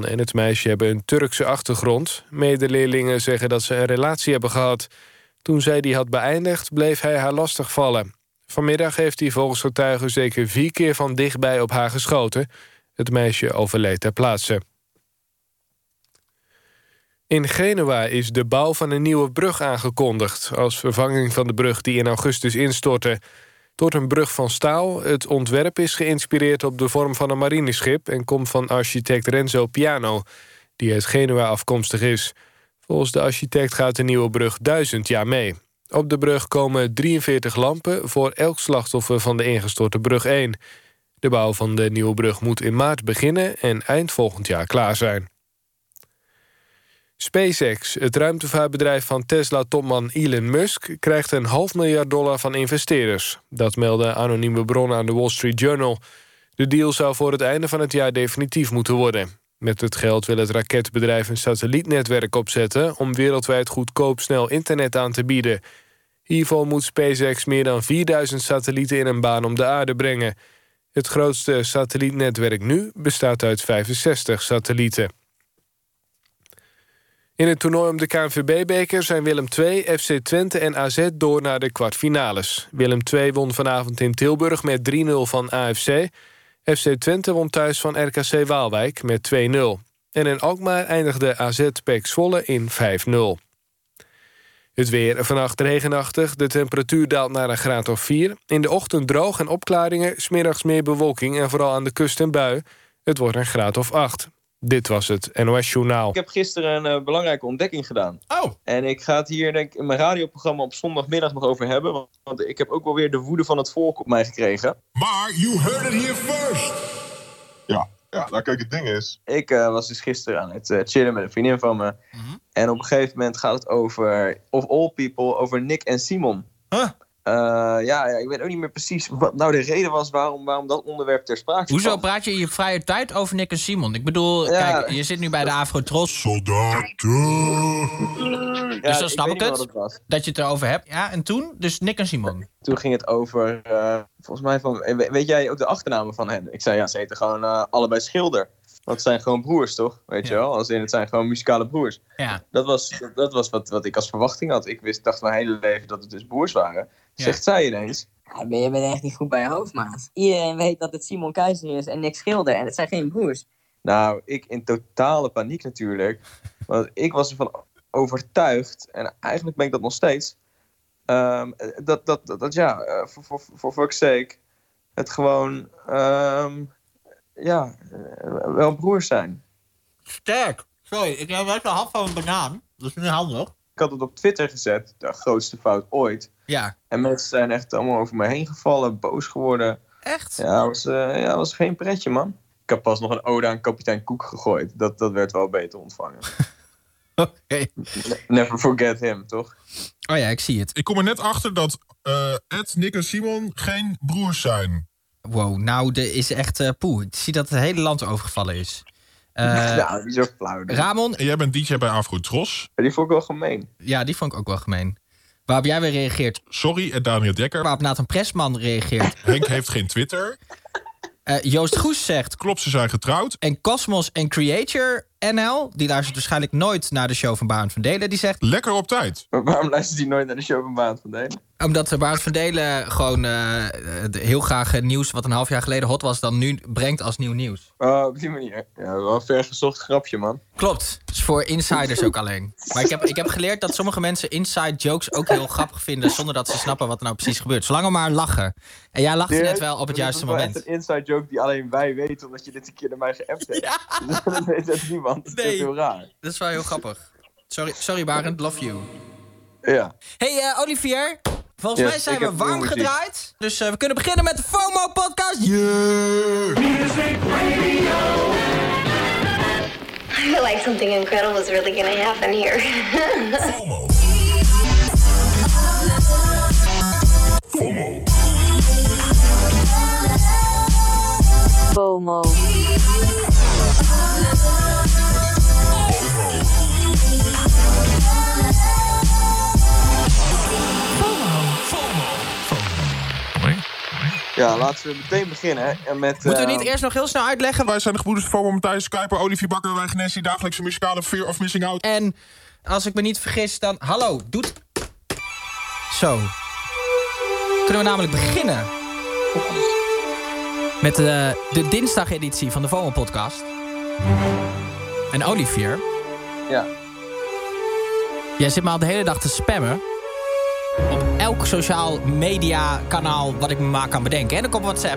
man en het meisje hebben een Turkse achtergrond. Medeleerlingen zeggen dat ze een relatie hebben gehad. Toen zij die had beëindigd, bleef hij haar lastigvallen. Vanmiddag heeft hij volgens getuigen zeker 4 keer van dichtbij op haar geschoten. Het meisje overleed ter plaatse. In Genua is de bouw van een nieuwe brug aangekondigd... als vervanging van de brug die in augustus instortte. Het wordt een brug van staal. Het ontwerp is geïnspireerd op de vorm van een marineschip... en komt van architect Renzo Piano, die uit Genua afkomstig is. Volgens de architect gaat de nieuwe brug 1000 jaar mee. Op de brug komen 43 lampen voor elk slachtoffer van de ingestorte brug 1. De bouw van de nieuwe brug moet in maart beginnen... en eind volgend jaar klaar zijn. SpaceX, het ruimtevaartbedrijf van Tesla-topman Elon Musk... krijgt $500 miljoen van investeerders. Dat melden anonieme bronnen aan de Wall Street Journal. De deal zou voor het einde van het jaar definitief moeten worden. Met het geld wil het raketbedrijf een satellietnetwerk opzetten... om wereldwijd goedkoop snel internet aan te bieden. Hiervoor moet SpaceX meer dan 4000 satellieten in een baan om de aarde brengen. Het grootste satellietnetwerk nu bestaat uit 65 satellieten. In het toernooi om de KNVB-beker zijn Willem II, FC Twente en AZ door naar de kwartfinales. Willem II won vanavond in Tilburg met 3-0 van AFC. FC Twente won thuis van RKC Waalwijk met 2-0. En in Alkmaar eindigde AZ PEC Zwolle in 5-0. Het weer vannacht regenachtig, de temperatuur daalt naar een graad of 4. In de ochtend droog en opklaringen, 's middags meer bewolking... en vooral aan de kust en bui. Het wordt een graad of 8. Dit was het NOS Journaal. Ik heb gisteren een belangrijke ontdekking gedaan. Oh. En ik ga het hier denk ik in mijn radioprogramma op zondagmiddag nog over hebben. Want ik heb ook wel weer de woede van het volk op mij gekregen. Maar you heard it here first. Ja, nou kijk, het ding is... Ik was dus gisteren aan het chillen met een vriendin van me. Mm-hmm. En op een gegeven moment gaat het over, of all people, over Nick en Simon. Huh? Ja, ik weet ook niet meer precies wat nou de reden was waarom dat onderwerp ter sprake kwam. Hoezo praat je in je vrije tijd over Nick en Simon? Ik bedoel, kijk, je zit nu bij de Afro-Tros. Soldaten. Dus dan snap ik het, dat je het erover hebt. Ja, en toen? Dus Nick en Simon. Toen ging het over, volgens mij van, weet jij ook de achternamen van hen? Ik zei, ja, ze heten gewoon allebei Schilder. Want het zijn gewoon broers, toch? Weet je wel? Als in, het zijn gewoon muzikale broers. Ja. Dat was wat ik als verwachting had. Ik dacht mijn hele leven dat het dus broers waren. Ja. Zegt zij ineens. Ja, je bent echt niet goed bij je hoofd, maat. Iedereen weet dat het Simon Keizer is en Nick Schilder. En het zijn geen broers. Nou, ik in totale paniek natuurlijk. Want ik was ervan overtuigd. En eigenlijk ben ik dat nog steeds. For fuck's sake. Het gewoon... wel broers zijn. Sterk. Sorry, ik heb wel een hap van een banaan. Dat is niet handig. Ik had het op Twitter gezet. De grootste fout ooit. Ja. En mensen zijn echt allemaal over me heen gevallen. Boos geworden. Echt? Ja, was geen pretje, man. Ik heb pas nog een ode aan kapitein Koek gegooid. Dat werd wel beter ontvangen. Oké. Never forget him, toch? Oh ja, ik zie het. Ik kom er net achter dat Ed, Nick en Simon geen broers zijn. Wow, nou, er is echt ik zie dat het hele land overgevallen is. Ja, die is ook flauw. Ramon. En jij bent DJ bij Afro-Tros. Die vond ik wel gemeen. Ja, die vond ik ook wel gemeen. Waarop jij weer reageert. Sorry, en Daniel Dekker. Waarop Nathan Presman reageert. Henk heeft geen Twitter. Joost Goes zegt... Klopt, ze zijn getrouwd. En Cosmos en Creator NL, die luistert waarschijnlijk nooit naar de show van Barend van Delen, die zegt... Lekker op tijd. Maar waarom luistert hij nooit naar de show van Barend van Delen? Omdat Barend van Delen gewoon heel graag nieuws wat een half jaar geleden hot was, dan nu brengt als nieuw nieuws. Op die manier. Ja, wel een vergezocht grapje, man. Klopt. Dat is voor insiders ook alleen. Maar ik heb geleerd dat sommige mensen inside jokes ook heel grappig vinden, zonder dat ze snappen wat er nou precies gebeurt. Zolang we maar lachen. En jij lachte net wel op het juiste moment. Dat is een inside joke die alleen wij weten, omdat je dit een keer naar mij geappt hebt. Ja. Dat weet echt niemand. Dat is heel raar. Dat is wel heel grappig. Sorry Barend, love you. Ja. Hey Olivier, volgens mij zijn we warm gedraaid. Dus we kunnen beginnen met de FOMO-podcast. Yeah! Music Radio! I feel like something incredible is really gonna happen here. FOMO. FOMO. FOMO. Ja, Ja, laten we meteen beginnen. En met, Moeten we niet eerst nog heel snel uitleggen? Wij zijn de gebroeders FOMO, Matthijs, Kuiper, Olivier Bakker, wij Genessie, dagelijkse muzikale Fear of Missing Out. En als ik me niet vergis, dan... Hallo, doet... Zo. Kunnen we namelijk beginnen met de dinsdageditie van de FOMO-podcast. En Olivier... Ja. Jij zit me al de hele dag te spammen op elk sociaal media kanaal wat ik me maar kan bedenken. En ook op WhatsApp.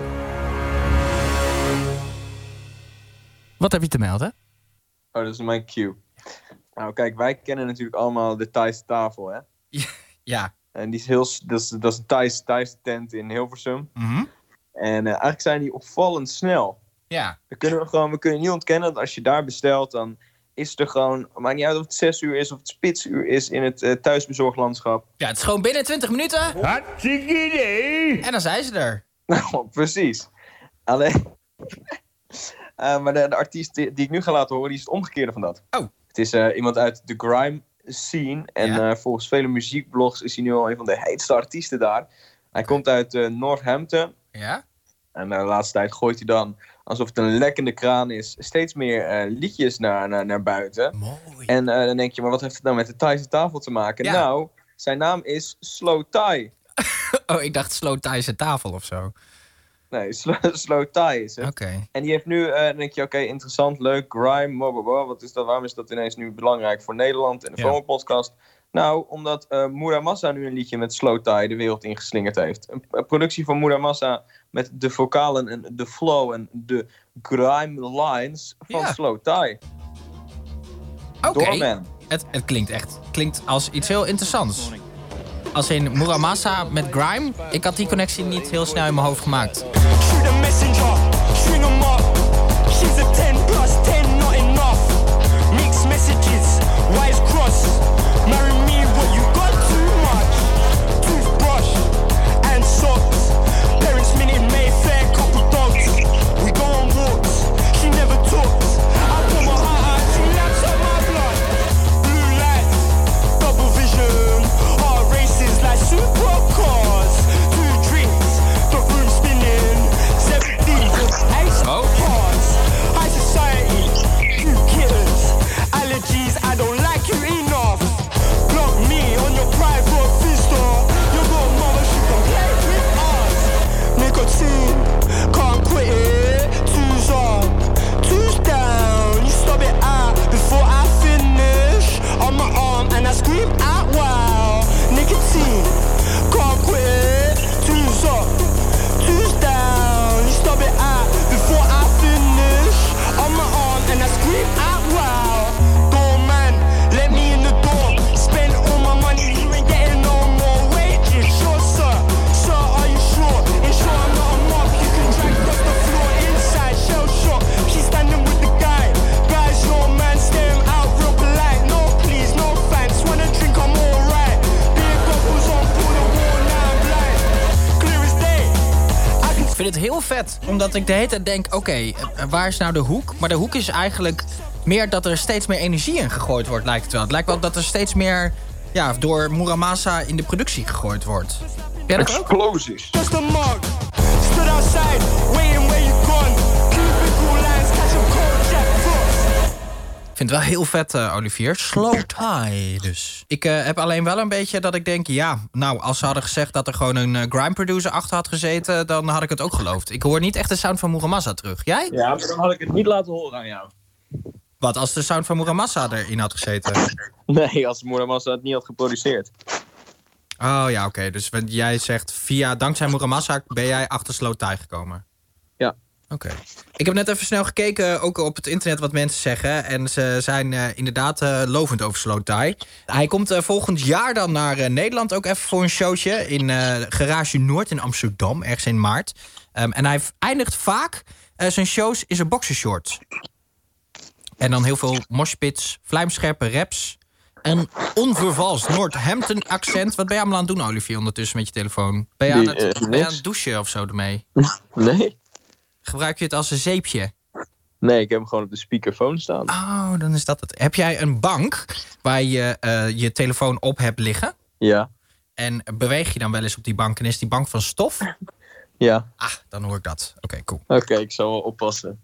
Wat heb je te melden? Oh, dat is mijn cue. Nou, kijk, wij kennen natuurlijk allemaal de Thaise tafel, hè? Ja. En die is heel... Dat is een Thaise tent in Hilversum. Mm-hmm. En eigenlijk zijn die opvallend snel. Ja. We kunnen niet ontkennen dat als je daar bestelt, dan is er gewoon... Maakt niet uit of het 6 uur is of het spitsuur is in het thuisbezorglandschap. Ja, het is gewoon binnen 20 minuten. Hartstikke idee! En dan zijn ze er. Nou, precies. Alleen... maar de artiest die ik nu ga laten horen, die is het omgekeerde van dat. Oh. Het is iemand uit de grime scene. En volgens vele muziekblogs is hij nu al een van de heetste artiesten daar. Hij komt uit Northampton. Ja? En de laatste tijd gooit hij dan, alsof het een lekkende kraan is, steeds meer liedjes naar buiten. Mooi. En dan denk je, maar wat heeft het nou met de Thaise tafel te maken? Ja. Nou, zijn naam is Slow Thai. Oh, ik dacht Slow Thaise tafel of zo. Nee, Slow Thai is het. Oké. En die heeft nu, dan denk je, oké, interessant, leuk, grime, wat is dat, waarom is dat ineens nu belangrijk voor Nederland en de FOMO-podcast? Nou, omdat Muramasa nu een liedje met Slow Thai de wereld ingeslingerd heeft. Een productie van Muramasa met de vocalen en de flow en de grime lines van Slow Thai. Oké. Doorman. Het klinkt als iets heel interessants. Als in Muramasa met grime. Ik had die connectie niet heel snel in mijn hoofd gemaakt. Shoot a messenger, string 'em up. She's a 10 plus 10, not enough. Mixed messages, wise cross. Marry me, what you got too much. Toothbrush and socks. Parents meet in Mayfair, couple dogs. We go on walks, she never talks. I pull my heart out, she laps up my blood. Blue lights, double vision. Heart races like supercars. 2 drinks, the room spinning. 70s, ace cards. High society, you kittens. Allergies, I don't like you enough. Block me on your private vista. Your little mother, she can play with us. Nicotine, can't quit it. Two's up, two's down. You stop it out before I finish. On my arm and I scream out wow. Nicotine, can't quit it. Two's up, two's down. You stop it out before I finish. On my arm and I scream out wow. Doorman, let me in the door. Spend all my money, you ain't getting no more wages. Sure, sir. Sir, are you sure? Ensure I'm not a mob. You can drag across the floor inside. Shell shock. She's standing with the guy. Guys, your man, stare him out real polite. No, please, no thanks. Wanna drink, I'm alright. Beer goggles on, pull the wall, now I'm blind. Clear as day. I can Ik vind het heel vet, omdat ik de hele tijd denk... Oké, waar is nou de hoek? Maar de hoek is eigenlijk meer dat er steeds meer energie in gegooid wordt, lijkt het wel. Het lijkt wel dat er steeds meer door Muramasa in de productie gegooid wordt. Ja, dat ook? Explosies. just a mug. Stood outside, waiting where you gone. Cubicle lines, catch a cold Jack Frost. Ik vind het wel heel vet, Olivier. Slow Thai dus. Ik heb alleen wel een beetje dat ik denk... Ja, nou, als ze hadden gezegd dat er gewoon een grime producer achter had gezeten... dan had ik het ook geloofd. Ik hoor niet echt de sound van Muramasa terug. Jij? Ja, maar dan had ik het niet laten horen aan jou. Wat, als de sound van Muramasa erin had gezeten? Nee, als Muramasa het niet had geproduceerd. Oh ja, oké. Dus jij zegt, dankzij Muramasa ben jij achter Slow Thai gekomen? Ja. Oké. Ik heb net even snel gekeken, ook op het internet, wat mensen zeggen. En ze zijn inderdaad lovend over Slow Thai. Hij komt volgend jaar dan naar Nederland ook even voor een showtje... in Garage Noord in Amsterdam, ergens in maart. En hij eindigt vaak zijn shows in zijn boxershorts. En dan heel veel moshpits, vlijmscherpe raps... en onvervalst Northampton accent. Wat ben je allemaal aan het doen, Olivier, ondertussen met je telefoon? Ben je aan het douchen of zo ermee? Nee. Gebruik je het als een zeepje? Nee, ik heb hem gewoon op de speakerphone staan. Oh, dan is dat het. Heb jij een bank waar je je telefoon op hebt liggen? Ja. En beweeg je dan wel eens op die bank en is die bank van stof? Ja. Ah, dan hoor ik dat. Oké, cool. Oké, ik zal wel oppassen.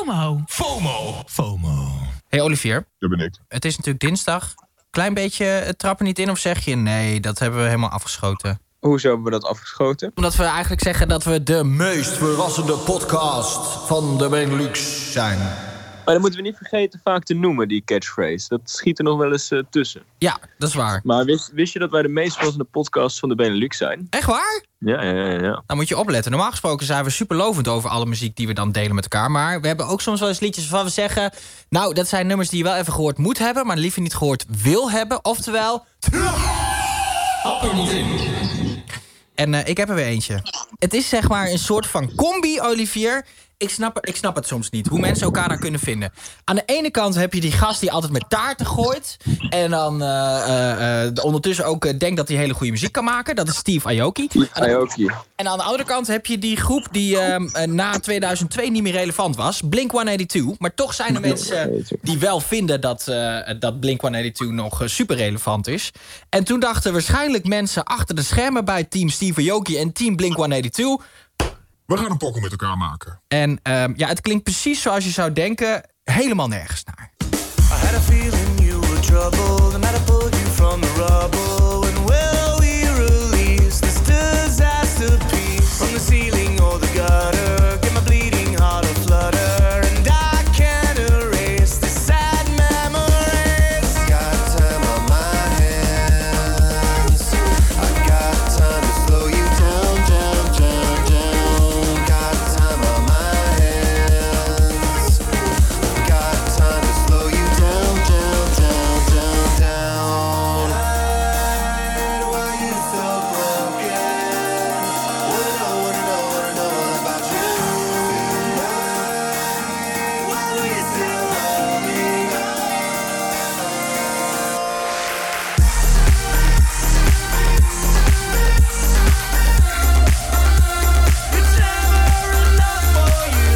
FOMO. Hey Olivier, Dat ben ik. het is natuurlijk dinsdag. Klein beetje het trappen niet in of zeg je nee, dat hebben we helemaal afgeschoten? Hoezo hebben we dat afgeschoten? Omdat we eigenlijk zeggen dat we de meest verrassende podcast van de Benelux zijn. Maar dan moeten we niet vergeten vaak te noemen, die catchphrase. Dat schiet er nog wel eens tussen. Ja, dat is waar. Maar wist je dat wij de meest verrassende podcast van de Benelux zijn? Echt waar? Ja. Dan moet je opletten. Normaal gesproken zijn we super lovend over alle muziek die we dan delen met elkaar. Maar we hebben ook soms wel eens liedjes waarvan we zeggen... nou, dat zijn nummers die je wel even gehoord moet hebben... maar liever niet gehoord wil hebben. Oftewel... Hap er niet in. En ik heb er weer eentje. Het is zeg maar een soort van combi, Olivier... Ik snap het soms niet, hoe mensen elkaar daar kunnen vinden. Aan de ene kant heb je die gast die altijd met taarten gooit... en dan ondertussen ook denkt dat hij hele goede muziek kan maken. Dat is Steve Aoki. En aan de andere kant heb je die groep die na 2002 niet meer relevant was. Blink-182. Maar toch zijn er mensen die wel vinden dat Blink-182 nog super relevant is. En toen dachten waarschijnlijk mensen achter de schermen... bij team Steve Aoki en team Blink-182... We gaan een pokkel met elkaar maken. En het klinkt precies zoals je zou denken, helemaal nergens naar. I had a feeling you were troubled, and I pulled you from the rubble. And will we release this disaster piece from the ceiling or the gutter? Get my bleeding heart a flutter, and I can't erase the sad memories. Got time on my hands. I got time to slow you down, down, down, down. Got time on my hands. Got time to slow you down, down, down, down, down. Why you so broken? Wanna know about you. Why do you still love me? It's never enough for you.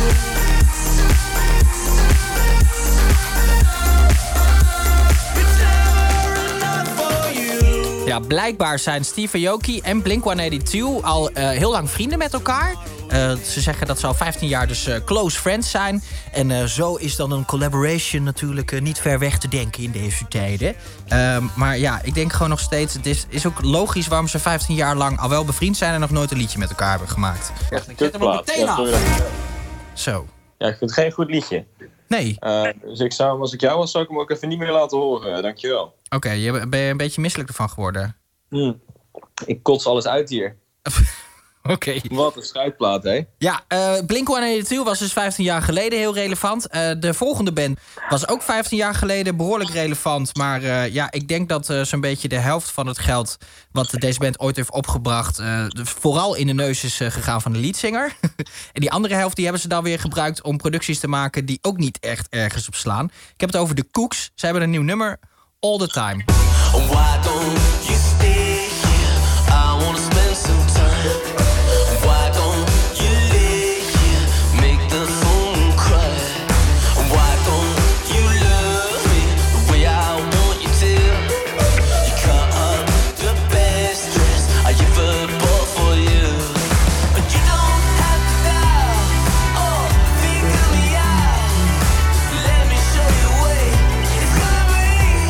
It's never enough for you. Ja, blijkbaar zijn Steve Aoki en Blink-182 al heel lang vrienden met elkaar. Ze zeggen dat ze al 15 jaar dus close friends zijn. En zo is dan een collaboration natuurlijk niet ver weg te denken in deze tijden. Maar ja, ik denk gewoon nog steeds... het is ook logisch waarom ze 15 jaar lang al wel bevriend zijn... en nog nooit een liedje met elkaar hebben gemaakt. Echt Ik zet hem ook meteen af. Zo. Zo. Ja, ik vind het geen goed liedje. Nee. Dus als ik jou was, zou ik hem ook even niet meer laten horen. Dankjewel. Oké, ben je een beetje misselijk ervan geworden? Ik kots alles uit hier. Oké. Wat een schuitplaat, hè? Ja, Blink-182 was dus 15 jaar geleden heel relevant. De volgende band was ook 15 jaar geleden behoorlijk relevant. Maar ik denk dat zo'n beetje de helft van het geld... wat deze band ooit heeft opgebracht... vooral in de neus is gegaan van de leadzanger. En die andere helft die hebben ze dan weer gebruikt... om producties te maken die ook niet echt ergens op slaan. Ik heb het over de Cooks. Ze hebben een nieuw nummer, All the Time. Why don't you stay here? I wanna spend some time. Why don't you lay here? Make the phone cry. Why don't you love me the way I want you to? You cut up the best dress I ever bought for you. But you don't have to doubt or figure me out. Let me show you a way it's gonna be.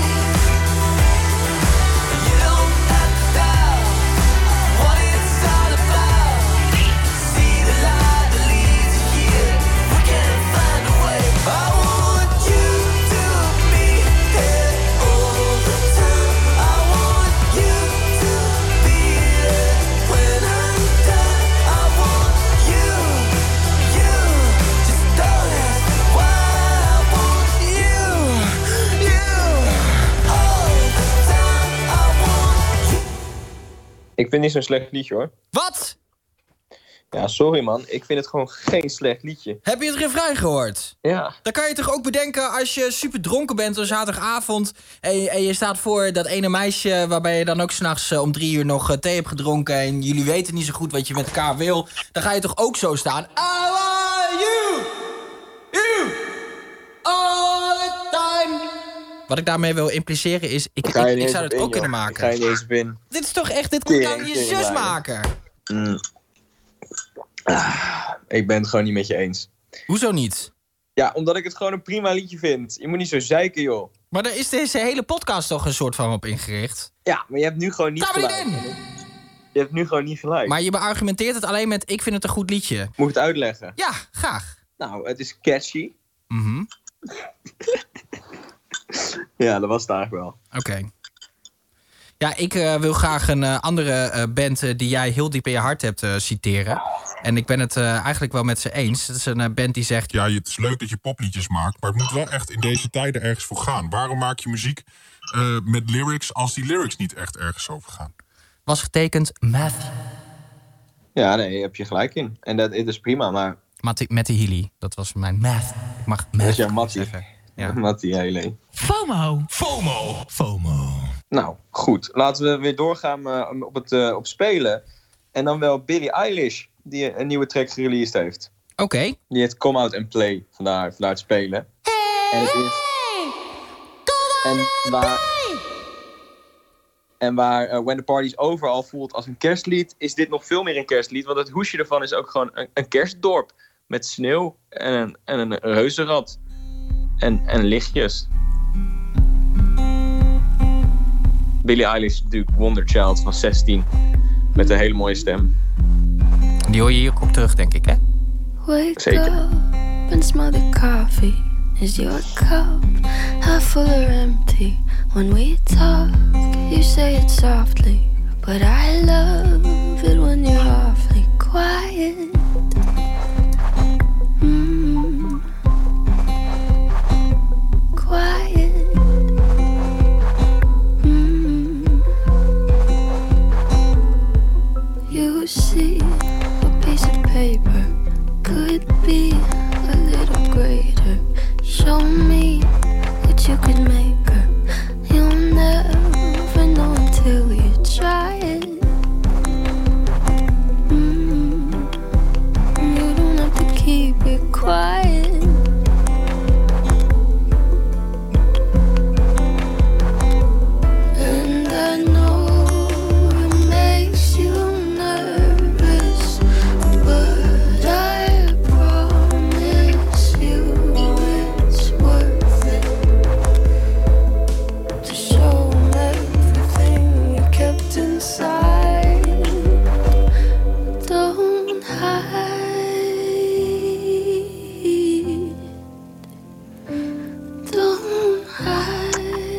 You don't have to doubt what it's all about. See the light that leads you here. We can find a way. I want you to be there all the time. I want you to be there when I'm done. I want you. Just don't ask why. I want you all the time. I want you. Ik vind niet zo'n slecht liedje, hoor. Wat? Ja, sorry, man. Ik vind het gewoon geen slecht liedje. Heb je het refrein gehoord? Ja. Dan kan je toch ook bedenken als je super dronken bent op zaterdagavond... en je staat voor dat ene meisje waarbij je dan ook 's nachts om 3 uur nog thee hebt gedronken... en jullie weten niet zo goed wat je met elkaar wil... dan ga je toch ook zo staan... I want you, all the time. Wat ik daarmee wil impliceren is... ik zou het ook kunnen maken. Ga je deze bin. Dit is toch echt... dit Tering, kan je tering zus blijven. maken. Ik ben het gewoon niet met je eens. Hoezo niet? Ja, omdat ik het gewoon een prima liedje vind. Je moet niet zo zeiken, joh. Maar daar is deze hele podcast toch een soort van op ingericht? Ja, maar je hebt nu gewoon niet gelijk. Je hebt nu gewoon niet gelijk. Maar je beargumenteert het alleen met... ik vind het een goed liedje. Moet ik het uitleggen? Ja, graag. Nou, het is catchy. Mhm. Ja, dat was het eigenlijk wel. Oké. Ja, ik wil graag een andere band die jij heel diep in je hart hebt citeren. En ik ben het eigenlijk wel met ze eens. Het is een band die zegt... Ja, het is leuk dat je popliedjes maakt, maar het moet wel echt in deze tijden ergens voor gaan. Waarom maak je muziek met lyrics als die lyrics niet echt ergens over gaan? Was getekend Matthew. Ja, nee, heb je gelijk in. En dat is prima, maar... Matty Healy, dat was mijn math. Ik mag Dat is math jouw Mattie. zeggen. Ja. Mattie Healy. FOMO. Nou, goed. Laten we weer doorgaan op spelen. En dan wel Billie Eilish, die een nieuwe track gereleased heeft. Oké. Die heet Come Out and Play, vandaar het spelen. En het is... En waar When the Party's Over al voelt als een kerstlied, is dit nog veel meer een kerstlied. Want het hoesje ervan is ook gewoon een kerstdorp. Met sneeuw en een reuzenrad. En lichtjes. Billie Eilish is natuurlijk Wonderchild van 16. Met een hele mooie stem. Die hoor je hier ook terug, denk ik, hè? Wake Zeker. up and smell the coffee. Is your cup half full or empty? When we talk, you say it softly, but I love it when you're awfully quiet. Quiet. You see, a piece of paper could be a little greater. Show me what you could make her. You'll never know until you try it. You don't have to keep it quiet. And I know it makes you nervous, but I promise you it's worth it to show everything you kept inside. Don't hide. Don't hide.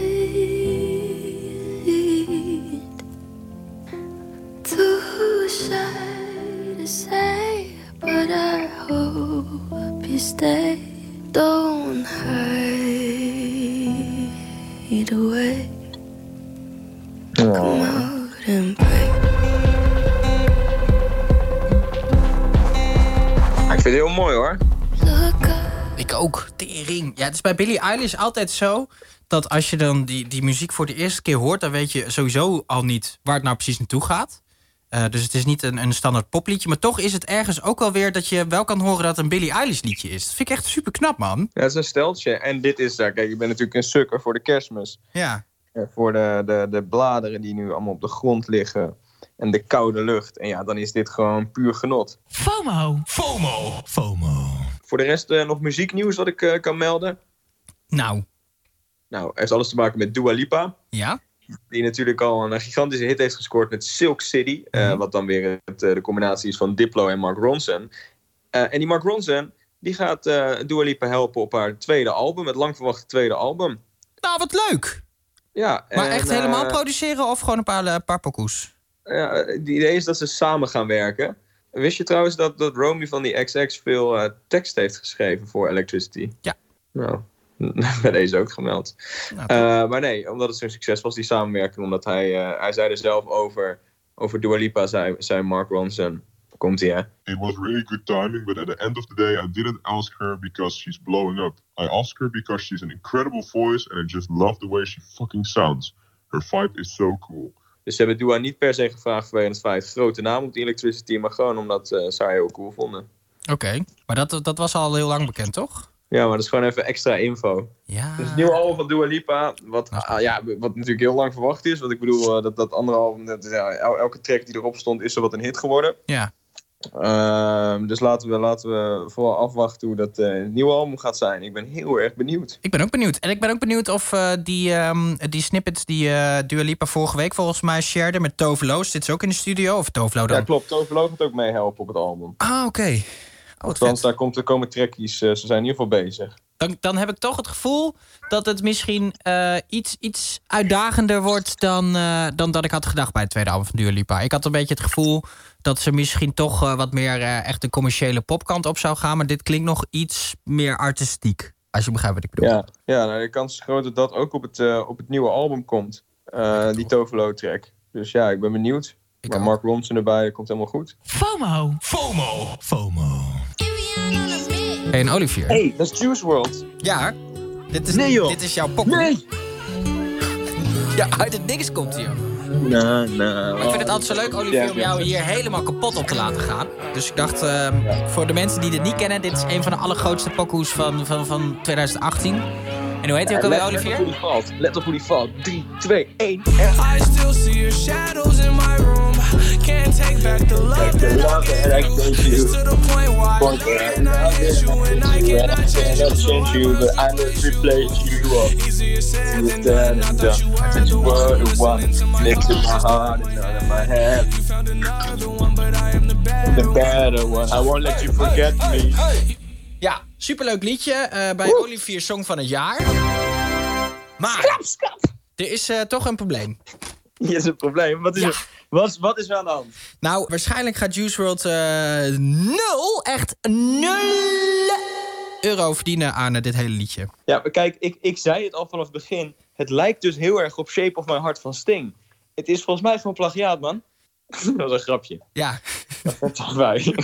Too shy to say, but I hope you stay. Don't hide away. Come out and play. Ik vind het heel mooi, hoor. Look up. Ik ook. Tering. Ja, het is bij Billie Eilish altijd zo... dat als je dan die muziek voor de eerste keer hoort... dan weet je sowieso al niet waar het nou precies naartoe gaat. Dus het is niet een standaard popliedje. Maar toch is het ergens ook wel weer dat je wel kan horen... dat het een Billie Eilish liedje is. Dat vind ik echt super knap, man. Ja, het is een steltje. En dit is daar. Kijk, je bent natuurlijk een sukker voor de kerstmis. Ja. Voor de bladeren die nu allemaal op de grond liggen. En de koude lucht. En ja, dan is dit gewoon puur genot. FOMO. Voor de rest nog muzieknieuws wat ik kan melden. Nou, heeft alles te maken met Dua Lipa. ja. Die natuurlijk al een gigantische hit heeft gescoord met Silk City. Wat dan weer de combinatie is van Diplo en Mark Ronson. En die Mark Ronson die gaat Dua Lipa helpen op haar tweede album. Het lang verwachte tweede album. Nou, wat leuk. Ja, Maar echt helemaal produceren of gewoon een paar pokoes? Het idee is dat ze samen gaan werken. Wist je trouwens dat Romy van die XX veel tekst heeft geschreven voor Electricity? Ja. Nou, bij deze ook gemeld. Nou, maar nee, omdat het zo'n succes was, die samenwerking. Omdat hij zei er zelf over Dua Lipa, zei Mark Ronson. Komt hij, hè? It was really good timing, but at the end of the day, I didn't ask her because she's blowing up. I asked her because she's an incredible voice and I just love the way she fucking sounds. Her vibe is so cool. Dus ze hebben Dua niet per se gevraagd vanwege het feit grote naam op de Electricity, maar gewoon omdat ze haar heel cool vonden. Oké. Maar dat was al heel lang bekend, toch? Ja, maar dat is gewoon even extra info. Ja. Dus het nieuwe album van Dua Lipa, wat natuurlijk heel lang verwacht is. Want ik bedoel, dat andere album, elke track die erop stond, is er wat een hit geworden. Ja. Dus laten we vooral afwachten hoe dat nieuwe album gaat zijn. Ik ben heel erg benieuwd. Ik ben ook benieuwd. En ik ben ook benieuwd of die snippets die Dua Lipa vorige week volgens mij shared met Tove Lo. Zit ze ook in de studio? Of Tove Lo dan? Ja, klopt. Tove Lo gaat ook meehelpen op het album. Ah, oké. Althans, daar komen trackies. Ze zijn in ieder geval bezig. Dan heb ik toch het gevoel dat het misschien iets uitdagender wordt dan dat ik had gedacht bij het tweede album van Dua Lipa. Ik had een beetje het gevoel dat ze misschien toch wat meer echt de commerciële popkant op zou gaan. Maar dit klinkt nog iets meer artistiek, als je begrijpt wat ik bedoel. Ja, nou, de kans is groot dat dat ook op het nieuwe album komt. Die Tove Lo track. Dus ja, ik ben benieuwd. Maar Mark Ronson erbij, dat komt helemaal goed. FOMO. Hey, en Olivier. Hey, dat is Juice WRLD. Ja, dit is jouw pokoe. Nee. Ja, uit het niks komt hij. Nou. Ik vind het altijd zo leuk, Olivier, om jou hier helemaal kapot op te laten gaan. Dus ik dacht, voor de mensen die dit niet kennen, dit is een van de allergrootste pokoes van 2018. En hoe heet hij ook alweer, Olivier? Let op hoe die valt. 3, 2, 1. I still see your shadows in my room. Can't take back the love that I gave you. It's to the point why I cannot get you and I cannot change you. But I will replace you. Easier said than done. I thought you were the one next to my heart and out of my head. You found another one, but I am the better one. I won't let you forget me. Ja, superleuk liedje bij Olivier Song van het jaar. Maar er is toch een probleem. Hier is een probleem. Wat is er aan de hand? Nou, waarschijnlijk gaat Juice WRLD 0 euro verdienen aan dit hele liedje. Ja, maar kijk, ik zei het al vanaf het begin. Het lijkt dus heel erg op Shape of My Heart van Sting. Het is volgens mij gewoon plagiaat, man. Dat was een grapje. Ja. Dat toch bij.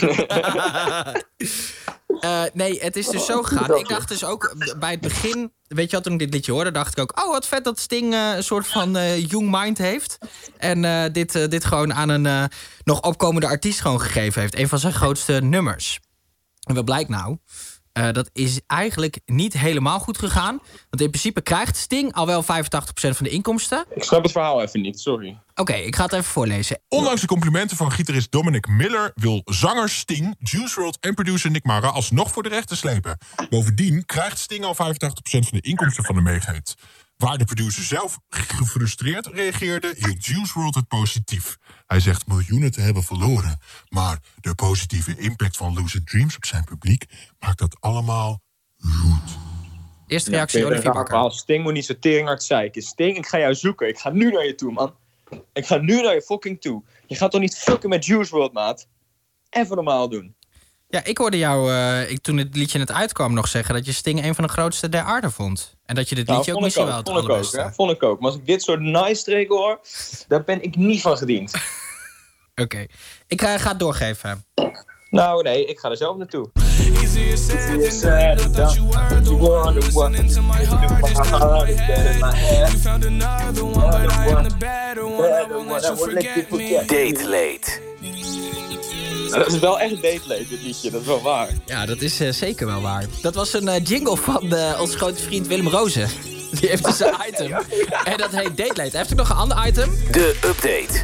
Nee, het is dus zo gegaan. Ik dacht dus ook bij het begin, weet je wat, toen ik dit liedje hoorde, dacht ik ook, oh wat vet dat Sting een soort van young mind heeft. En dit gewoon aan een nog opkomende artiest gewoon gegeven heeft. Een van zijn grootste nummers. En wat blijkt nou? Dat is eigenlijk niet helemaal goed gegaan. Want in principe krijgt Sting al wel 85% van de inkomsten. Ik snap het verhaal even niet, sorry. Oké, ik ga het even voorlezen. Ondanks de complimenten van gitarist Dominic Miller wil zanger Sting, Juice WRLD en producer Nick Mara alsnog voor de rechter slepen. Bovendien krijgt Sting al 85% van de inkomsten van de meegheid. Waar de producer zelf gefrustreerd reageerde, hield Juice WRLD het positief. Hij zegt miljoenen te hebben verloren, maar de positieve impact van Lucid Dreams op zijn publiek maakt dat allemaal goed. Eerste reactie, Olivier Bakker. Sting moet niet zo teringhard zeiken. Sting, ik ga jou zoeken. Ik ga nu naar je toe, man. Ik ga nu naar je fucking toe. Je gaat toch niet fucken met Juice WRLD, maat? Even normaal doen. Ja, ik hoorde jou toen het liedje net uitkwam nog zeggen dat je Sting een van de grootste der aarde vond. En dat je dit liedje ook misschien wel het allerbeste. Vond ik ook. Maar als ik dit soort nice-streken hoor, daar ben ik niet van gediend. Oké. Ik ga het doorgeven. Nou, nee, ik ga er zelf naartoe. Easier said than done. You were the one listening to my heart. It's you found another one, but I am the better one. I won't let you forget me. Date Late. Nou, dat is wel echt Date Late, dit liedje. Dat is wel waar. Ja, dat is zeker wel waar. Dat was een jingle van onze grote vriend Willem Rozen. Die heeft dus een item. En dat heet Date Late. Hij heeft ook nog een ander item. De update.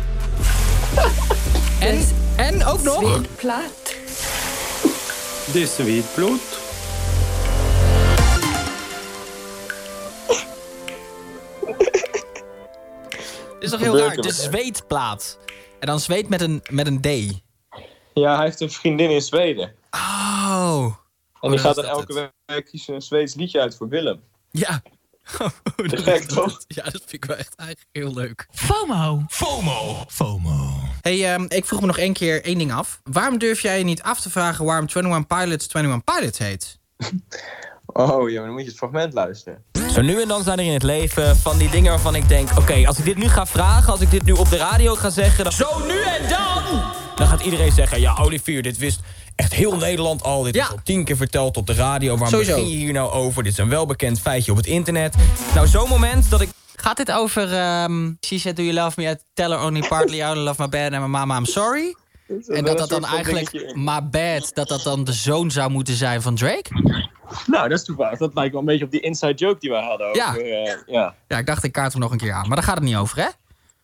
En ook nog... Sweetplaat. De sweetplot. Dit is toch heel raar. De zweetplaat. En dan zweet met een D. Ja, hij heeft een vriendin in Zweden. Oh. En die gaat dan elke week kiezen een Zweeds liedje uit voor Willem. Ja. Te gek, toch? Ja, dat vind ik wel echt eigenlijk heel leuk. FOMO. Hey, ik vroeg me nog één ding af. Waarom durf jij je niet af te vragen waarom 21 Pilots heet? Oh ja, maar dan moet je het fragment luisteren. Zo nu en dan zijn er in het leven van die dingen waarvan ik denk... Oké, als ik dit nu ga vragen, als ik dit nu op de radio ga zeggen... Dan... Zo nu en dan! Dan gaat iedereen zeggen, ja Olivier, dit wist echt heel Nederland al. Dit is al 10 keer verteld op de radio. Waarom begin je hier nou over? Dit is een welbekend feitje op het internet. Nou, zo'n moment dat ik... Gaat dit over... She said, do you love me? I tell her only partly, I love my bad and my mama, I'm sorry. En dat dan eigenlijk, my bad, dat dan de zoon zou moeten zijn van Drake? Nou, dat is toevallig. Dat lijkt wel een beetje op die inside joke die we hadden. Over, ja, ik dacht ik kaart hem nog een keer aan. Maar daar gaat het niet over, hè?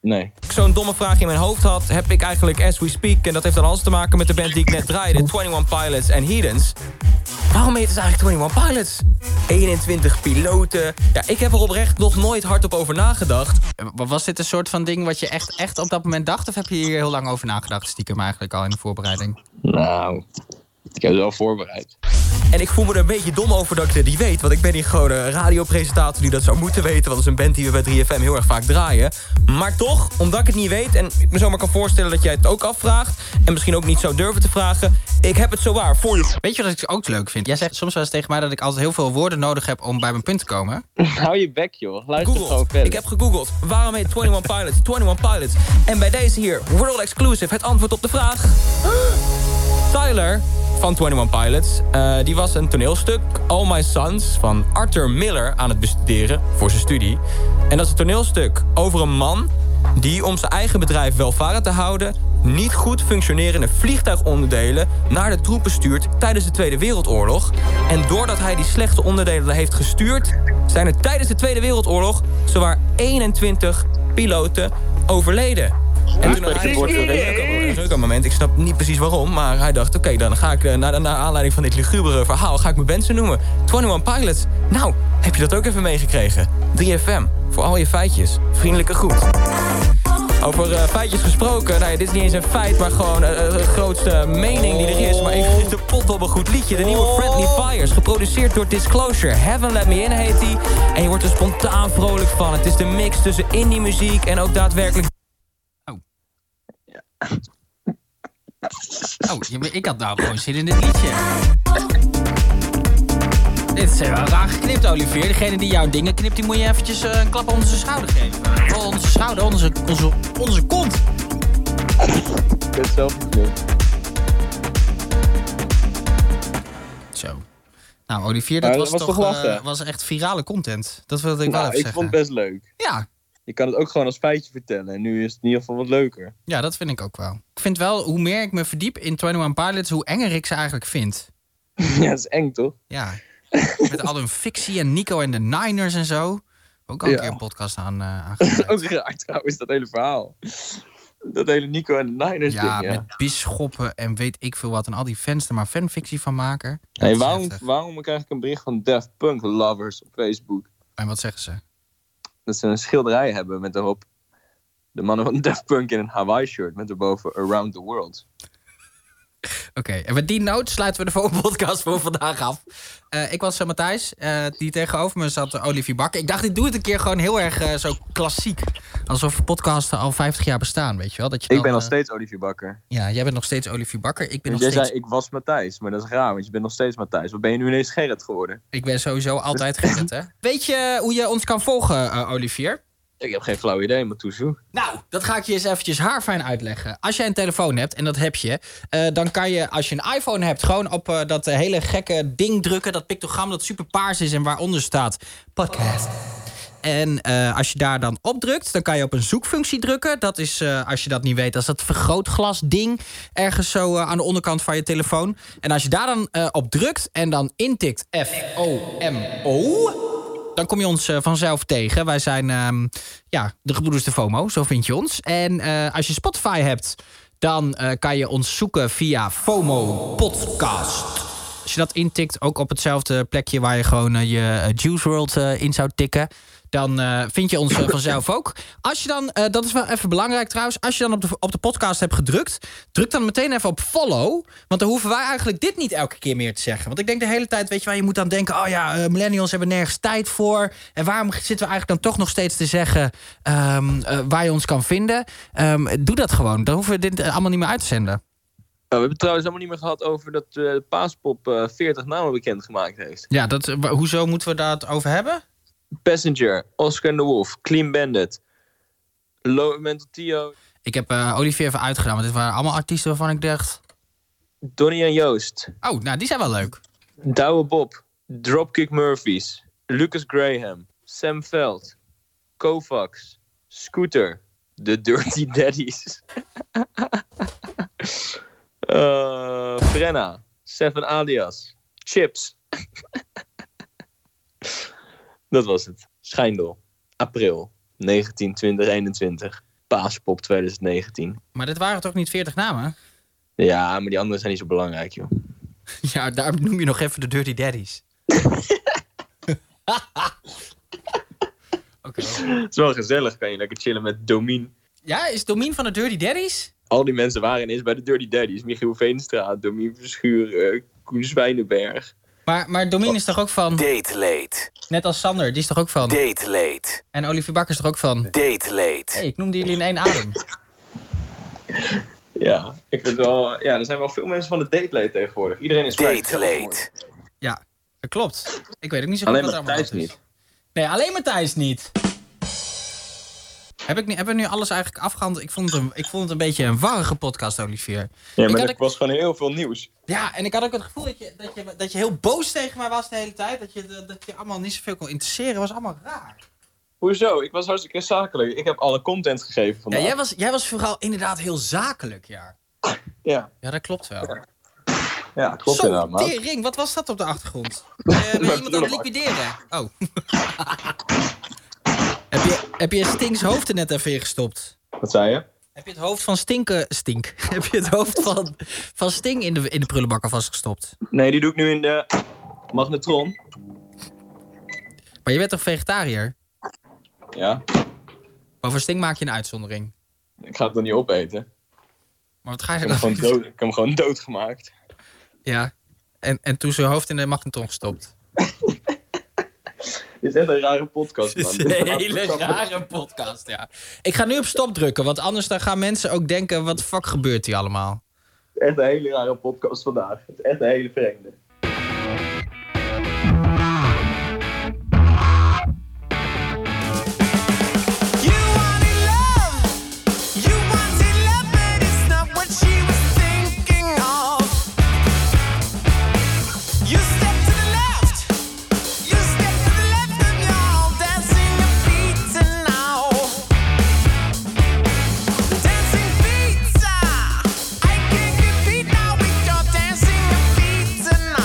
Nee. Zo'n domme vraag in mijn hoofd had, heb ik eigenlijk As We Speak. En dat heeft dan alles te maken met de band die ik net draaide. 21 Pilots en Heathens. Waarom heet het eigenlijk 21 Pilots? 21 piloten. Ja, ik heb er oprecht nog nooit hardop over nagedacht. Was dit een soort van ding wat je echt op dat moment dacht? Of heb je hier heel lang over nagedacht, stiekem eigenlijk al in de voorbereiding? Nou, ik heb het wel voorbereid. En ik voel me er een beetje dom over dat ik het niet weet. Want ik ben hier gewoon een radiopresentator die dat zou moeten weten. Want dat is een band die we bij 3FM heel erg vaak draaien. Maar toch, omdat ik het niet weet en ik me zomaar kan voorstellen dat jij het ook afvraagt. En misschien ook niet zou durven te vragen. Ik heb het zowaar voor je. Weet je wat ik ook leuk vind? Jij zegt soms wel eens tegen mij dat ik altijd heel veel woorden nodig heb om bij mijn punt te komen. Hou je bek, joh. Luister gewoon verder. Ik heb gegoogeld. Waarom heet 21 Pilots 21 Pilots? En bij deze hier, World Exclusive, het antwoord op de vraag. Tyler van 21 Pilots, die was een toneelstuk, All My Sons, van Arthur Miller aan het bestuderen voor zijn studie. En dat is een toneelstuk over een man die om zijn eigen bedrijf welvarend te houden niet goed functionerende vliegtuigonderdelen naar de troepen stuurt tijdens de Tweede Wereldoorlog. En doordat hij die slechte onderdelen heeft gestuurd, zijn er tijdens de Tweede Wereldoorlog zowaar 21 piloten overleden. En toen had hij een moment, ik snap niet precies waarom, maar hij dacht, oké, dan ga ik naar aanleiding van dit lugubere verhaal, ga ik mijn band zo noemen. 21 Pilots. Nou, heb je dat ook even meegekregen? 3FM, voor al je feitjes. Vriendelijke groet. Over feitjes gesproken, nou ja, dit is niet eens een feit, maar gewoon de grootste mening die er is. Maar ik vind de pot op een goed liedje. De nieuwe Friendly Fires, geproduceerd door Disclosure. Heaven Let Me In heet die. En je wordt er spontaan vrolijk van. Het is de mix tussen indie muziek en ook daadwerkelijk... Ik had nou gewoon zin in dit liedje. Dit is wel raar geknipt, Olivier. Degene die jouw dingen knipt, die moet je eventjes een klap onder zijn schouder geven. Oh, onze schouder, onze kont. Ik ben zelf geknipt. Zo. Nou, Olivier, dat was echt virale content. Dat wilde ik wel even zeggen. Ik vond het best leuk. Ja. Je kan het ook gewoon als feitje vertellen. En nu is het in ieder geval wat leuker. Ja, dat vind ik ook wel. Ik vind wel, hoe meer ik me verdiep in 21 Pilots, hoe enger ik ze eigenlijk vind. Ja, dat is eng, toch? Ja. Met al hun fictie en Nico en de Niners en zo. Ook al een keer een podcast aan ook raar trouwens, dat hele verhaal. Dat hele Nico en de Niners ding, ja. Met bisschoppen en weet ik veel wat. En al die fans er maar fanfictie van maken. Hey, waarom krijg ik een bericht van Daft Punk lovers op Facebook? En wat zeggen ze? Dat ze een schilderij hebben met daarop de mannen van Daft Punk in een Hawaii shirt met erboven Around the World. Oké, en met die noot sluiten we de podcast voor vandaag af. Ik was Matthijs, die tegenover me zat Olivier Bakker. Ik dacht, ik doe het een keer gewoon heel erg zo klassiek. Alsof podcasten al 50 jaar bestaan, weet je wel. Dat je ik ben nog steeds Olivier Bakker. Ja, jij bent nog steeds Olivier Bakker. Ik ben nog jij steeds... zei, ik was Matthijs, maar dat is raar, want je bent nog steeds Matthijs. Wat ben je nu ineens Gerrit geworden? Ik ben sowieso altijd Gerrit, hè. Weet je hoe je ons kan volgen, Olivier? Ik heb geen flauw idee, maar toezoe. Nou, dat ga ik je eens eventjes haarfijn uitleggen. Als jij een telefoon hebt, en dat heb je... dan kan je, als je een iPhone hebt, gewoon op dat hele gekke ding drukken. Dat pictogram dat super paars is en waaronder staat podcast. En als je daar dan op drukt, dan kan je op een zoekfunctie drukken. Dat is, als je dat niet weet, dat is dat vergrootglasding ergens zo aan de onderkant van je telefoon. En als je daar dan op drukt en dan intikt FOMO... dan kom je ons vanzelf tegen. Wij zijn de gebroeders de FOMO, zo vind je ons. En als je Spotify hebt, dan kan je ons zoeken via FOMO Podcast. Als je dat intikt, ook op hetzelfde plekje waar je gewoon je Juice WRLD in zou tikken... dan vind je ons vanzelf ook. Als je dan, dat is wel even belangrijk trouwens... als je dan op de podcast hebt gedrukt... druk dan meteen even op follow. Want dan hoeven wij eigenlijk dit niet elke keer meer te zeggen. Want ik denk de hele tijd, weet je wel... je moet dan denken, oh ja, millennials hebben nergens tijd voor... en waarom zitten we eigenlijk dan toch nog steeds te zeggen... waar je ons kan vinden? Doe dat gewoon. Dan hoeven we dit allemaal niet meer uit te zenden. We hebben het trouwens helemaal niet meer gehad over dat Paaspop 40 namen bekendgemaakt heeft. Ja, hoezo moeten we daar het over hebben? Passenger, Oscar and the Wolf, Clean Bandit, Low Mental Tio. Ik heb Olivier even uitgedaan, want dit waren allemaal artiesten waarvan ik dacht... Donnie en Joost. Oh, nou, die zijn wel leuk. Douwe Bob, Dropkick Murphys, Lucas Graham, Sam Veld, Kovacs, Scooter, The Dirty Daddies. Frenna, Seven Alias, Chips. Dat was het. Schijndel. April 19, 20, 21. Paaspop 2019. Maar dit waren toch niet 40 namen? Ja, maar die anderen zijn niet zo belangrijk, joh. Ja, daar noem je nog even de Dirty Daddies. Okay. Het is wel gezellig, kan je lekker chillen met Domien. Ja, is Domien van de Dirty Daddies? Al die mensen waren ineens bij de Dirty Daddies. Michiel Veenstra, Domien Verschuur, Koen Zwijnenberg. Maar Domien is toch ook van... Date Late. Net als Sander, die is toch ook van... Date Late. En Olivier Bakker is toch ook van... Date Late. Hey, ik noemde jullie in één adem. Ja, ik vind wel... Ja, er zijn wel veel mensen van de Date Late tegenwoordig. Iedereen is Date Late. Ja, dat klopt. Ik weet ook niet zo goed alleen wat er allemaal Matthijs niet. Nee, alleen Matthijs niet. Hebben we nu alles eigenlijk afgehandeld? Ik vond het een beetje een warrige podcast, Olivier. Ja, maar er was gewoon heel veel nieuws. Ja, en ik had ook het gevoel dat je heel boos tegen mij was de hele tijd. Dat je allemaal niet zoveel kon interesseren. Dat was allemaal raar. Hoezo? Ik was hartstikke zakelijk. Ik heb alle content gegeven vandaag. Ja, jij was vooral inderdaad heel zakelijk, ja. Ja. Ja, dat klopt wel. Ja, klopt inderdaad, man. Tering, wat was dat op de achtergrond? Ben je iemand aan het liquideren? Oh. Heb je Stinks hoofd er net even ingestopt? Wat zei je? Heb je het hoofd van Stink? Heb je het hoofd van Sting in de prullenbak alvast gestopt? Nee, die doe ik nu in de magnetron. Maar je bent toch vegetariër? Ja. Maar voor Sting maak je een uitzondering. Ik ga het dan niet opeten. Maar wat ga je ik dan heb hem gewoon doodgemaakt. Ja. En toen zijn hoofd in de magnetron gestopt. Dit is echt een rare podcast, man. Dit is een hele rare podcast, ja. Ik ga nu op stop drukken, want anders dan gaan mensen ook denken... wat de fuck gebeurt hier allemaal? Het is echt een hele rare podcast vandaag. Het is echt een hele vreemde. Dancing feet now with your dancing feet tonight.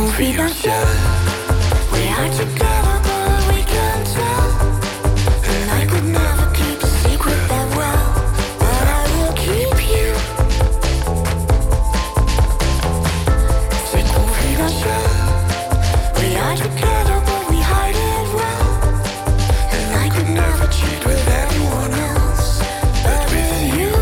confidential. We are together, but we can't tell. And I could never keep a secret that well, but I will keep you. C'est confidential. We are together, but we hide it well. And I could never cheat with anyone else, but with you.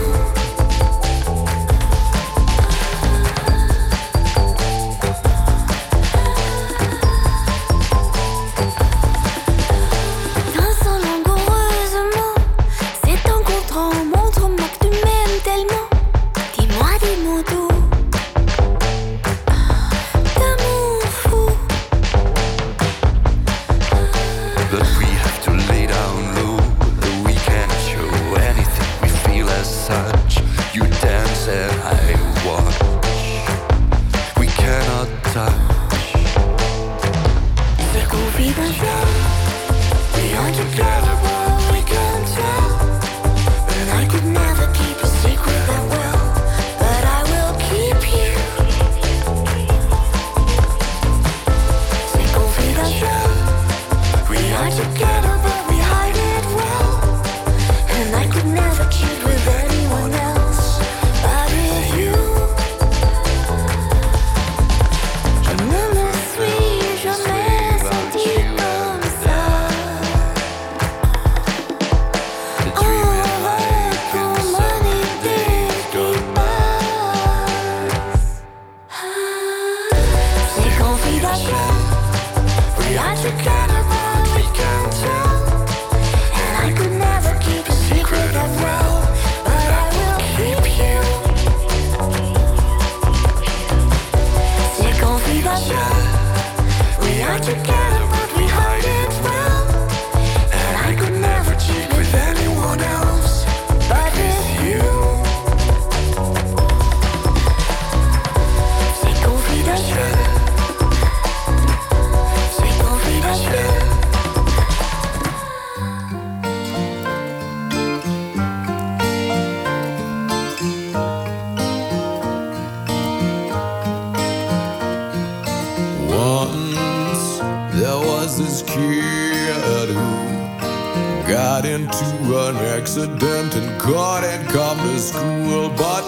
Accident and couldn't come to school, but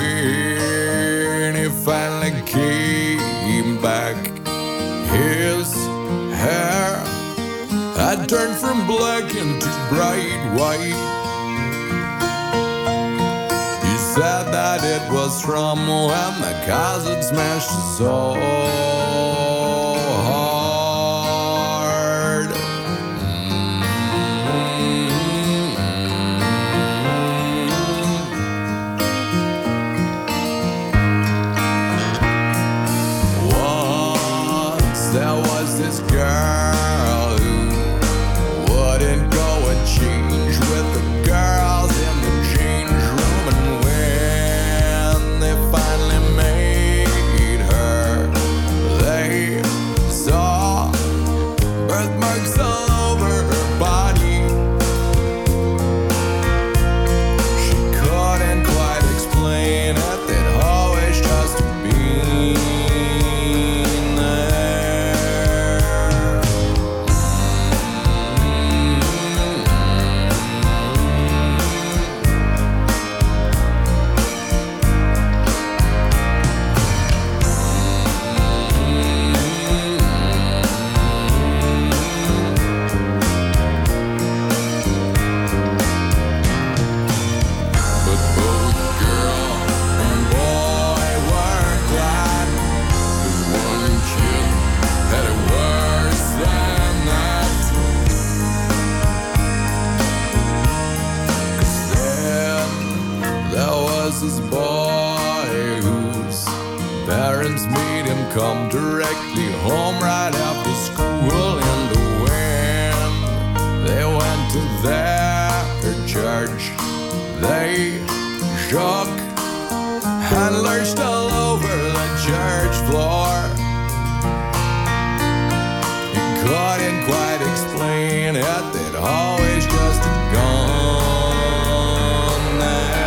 when he finally came back, his hair had turned from black into bright white. He said that it was from when the cars had smashed his soul hard. There was this girl who wouldn't go and change with the girls in the change room, and when they finally made her, they saw birthmarks all over her body. She couldn't quite explain it, they'd always just been this boy whose parents made him come directly home right after school, and when they went to their church, they shook and lurched all over the church floor. He couldn't quite explain it, they'd always just gone there.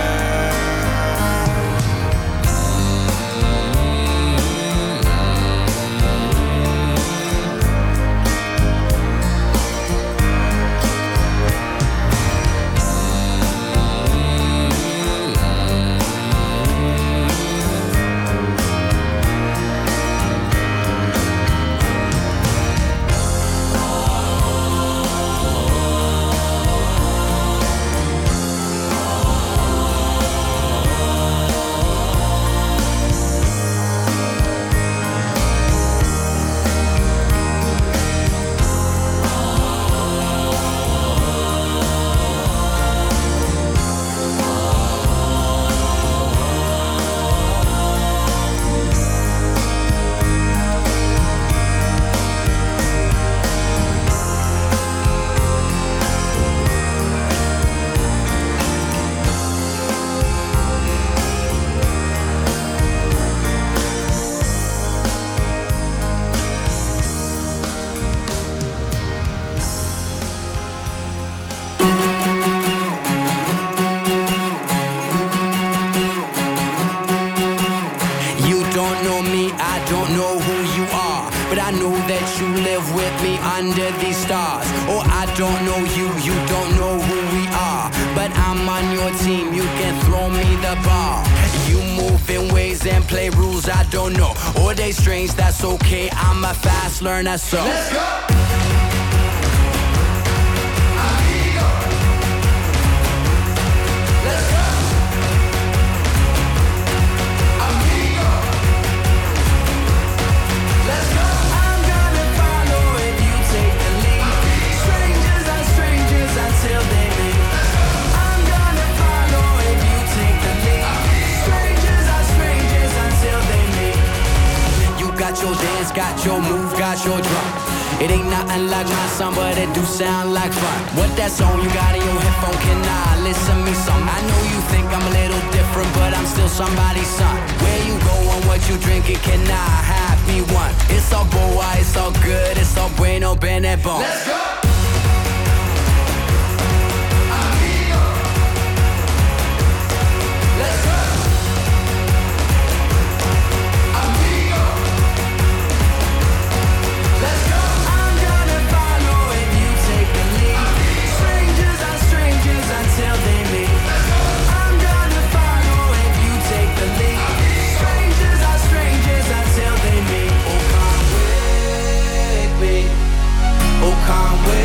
but I know that you live with me under these stars. Oh, I don't know you, you don't know who we are, but I'm on your team, you can throw me the ball. You move in ways and play rules I don't know, or they strange, that's okay, I'm a fast learner, so let's go! Got your dance, got your move, got your drum. It ain't nothing like my song, but it do sound like fun. What that song you got in your headphone, can I listen me some? I know you think I'm a little different, but I'm still somebody's son. Where you going, what you drinking, can I have me one? It's all boa, it's all good, it's all bueno, bene, bon. Let's go! Come with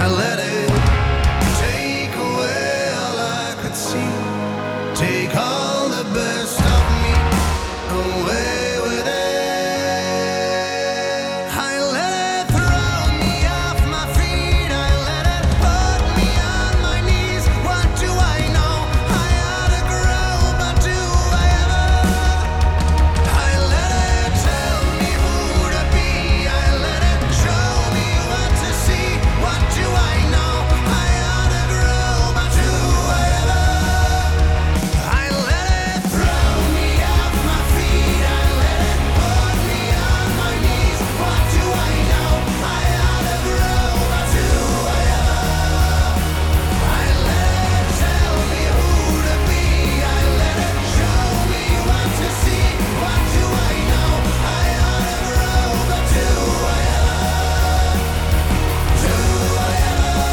I let it take away all I could see. Take all the best of me away with it. I let it throw me off my feet. I let it put me on my knees. What do I know? I ought to grow, but do I ever? I let it tell me who to be. I let it show me what to see. What do I know? I ought to grow, but do I ever? I let it throw me off my feet. I let it put me on my knees. What do I know? I ought to grow, but do I ever? I let it tell me who to be. I let it show me what to see. What do I know? I ought to grow, but do I ever? Do I ever?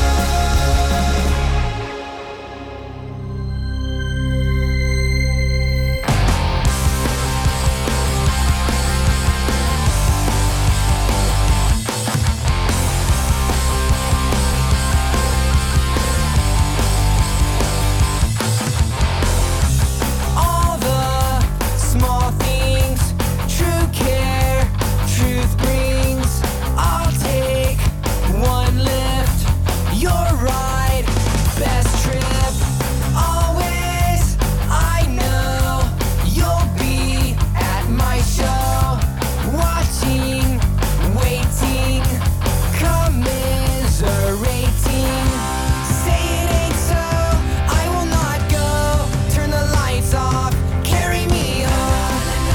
All the small things, true care, truth brings. I'll take one lift, your ride, best trip. Always, I know you'll be at my show, watching, waiting, commiserating. Say it ain't so, I will not go. Turn the lights off, carry me home.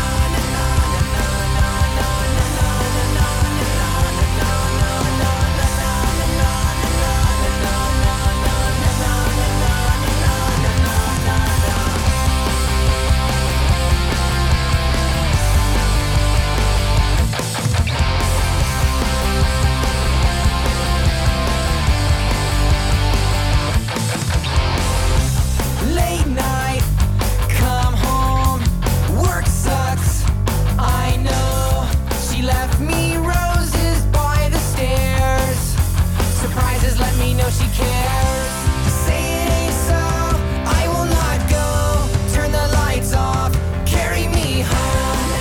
Late night, come home, work sucks, I know. She left me roses by the stairs. Surprises let me know she cares. Say it ain't so, I will not go. Turn the lights off, carry me home.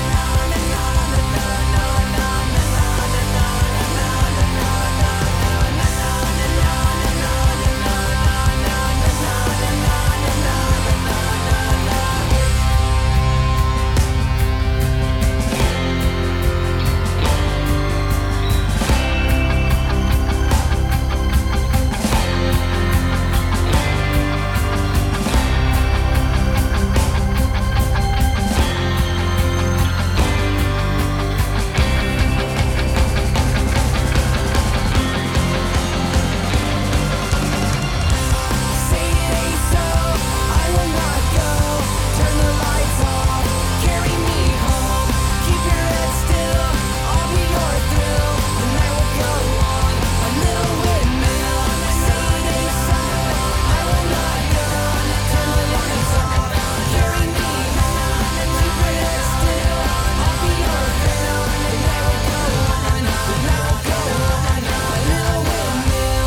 Say it ain't so, I will not go. Turn the lights off, carry me home. Keep your head still, I'll be your thrill. The night will go on, a little windmill. Say it ain't so, I will not go. Turn the lights off, carry me home. Keep your head still, I'll be your thrill. The night will go on, the night will go on, a little windmill.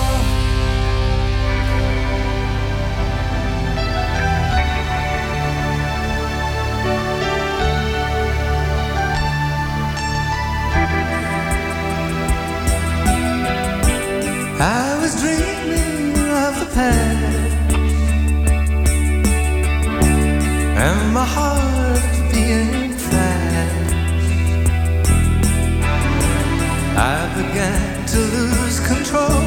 I was dreaming of the past, and my heart beating fast. I began to lose control.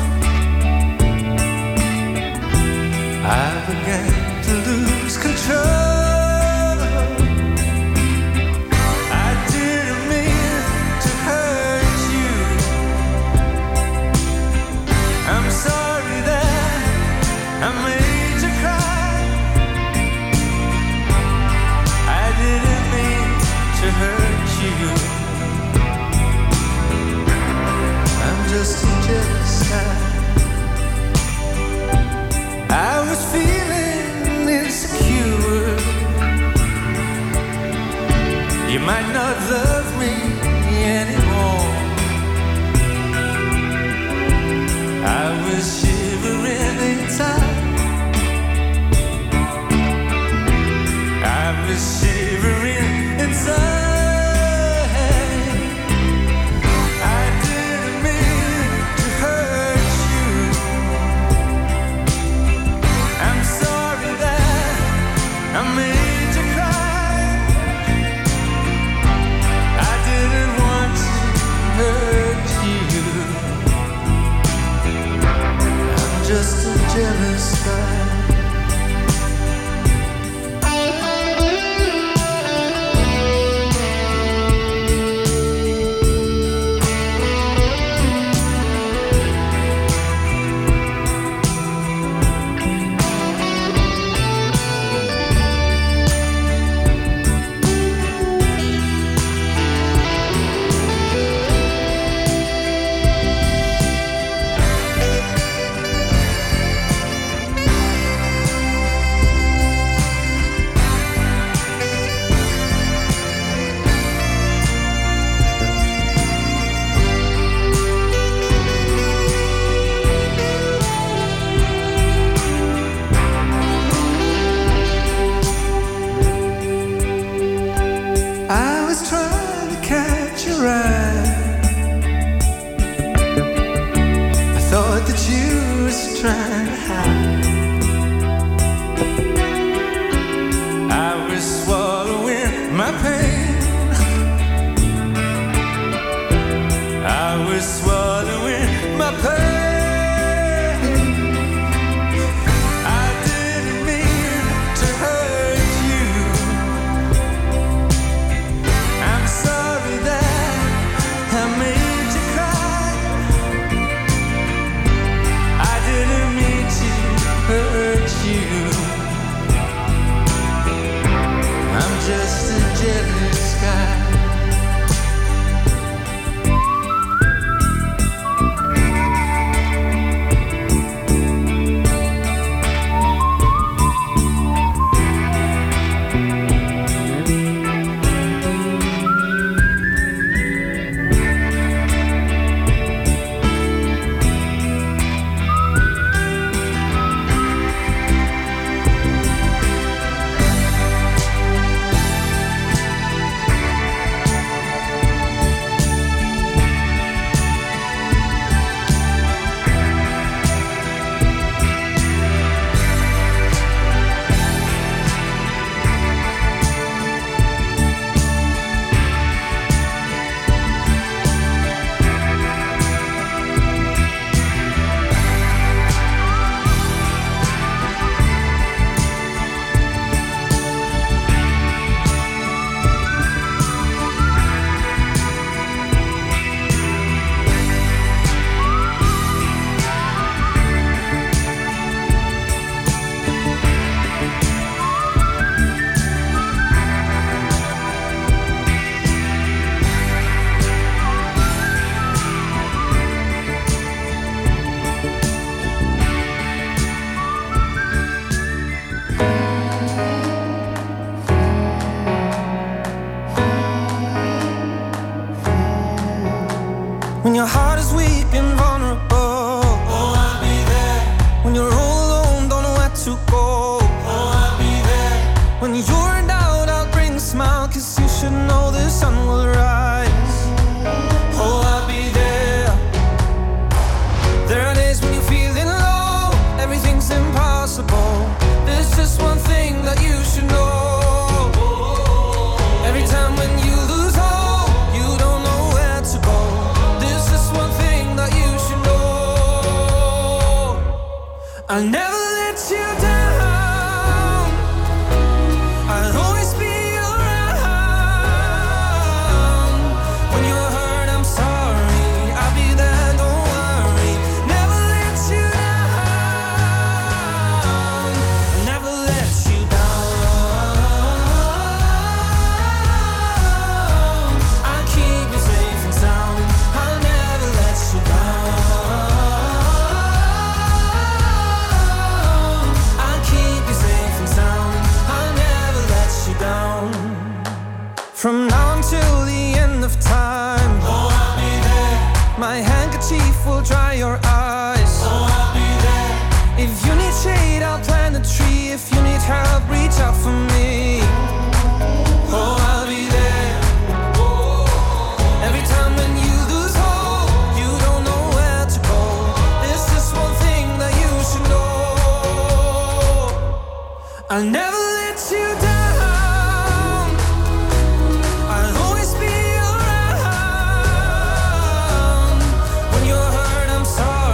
I began to lose control. I didn't mean to hurt you. I'm sorry that I made you cry. I didn't mean to hurt you. I'm just a jealous guy. I was feeling insecure. You might not love me anymore. I trying to hide. I was swallowing my pain. I was swallowing my pain. I didn't mean to hurt you. I'm sorry that I made you cry. I didn't mean to hurt you. I'm just a jealous guy. When your heart is weak and vulnerable, oh, I'll be there. When you're all alone, don't know where to go, oh, I'll be there. When you're in doubt, I'll bring a smile, 'cause you should know the sun will rise. Oh, I'll be there. There are days when you're feeling low, everything's impossible. There's just one thing that you should know. Every time when you lose hope, you don't know where to go. There's just one thing that you should know. I'll never let you down. I'll always be around. When you're hurt, I'm sorry. I'll be there, don't worry. Never let you down. I'll never let you down. I'll keep you safe and sound. I'll never let you down. I'll keep you safe and sound. I'll never let you down. From now until the end of time, oh, I'll be there. My handkerchief will dry your eyes, oh, I'll be there. If you need shade, I'll plant a tree. If you need help, reach out for me. Oh, I'll be there. Every time when you lose hope, you don't know where to go. There's just one thing that you should know. I'll never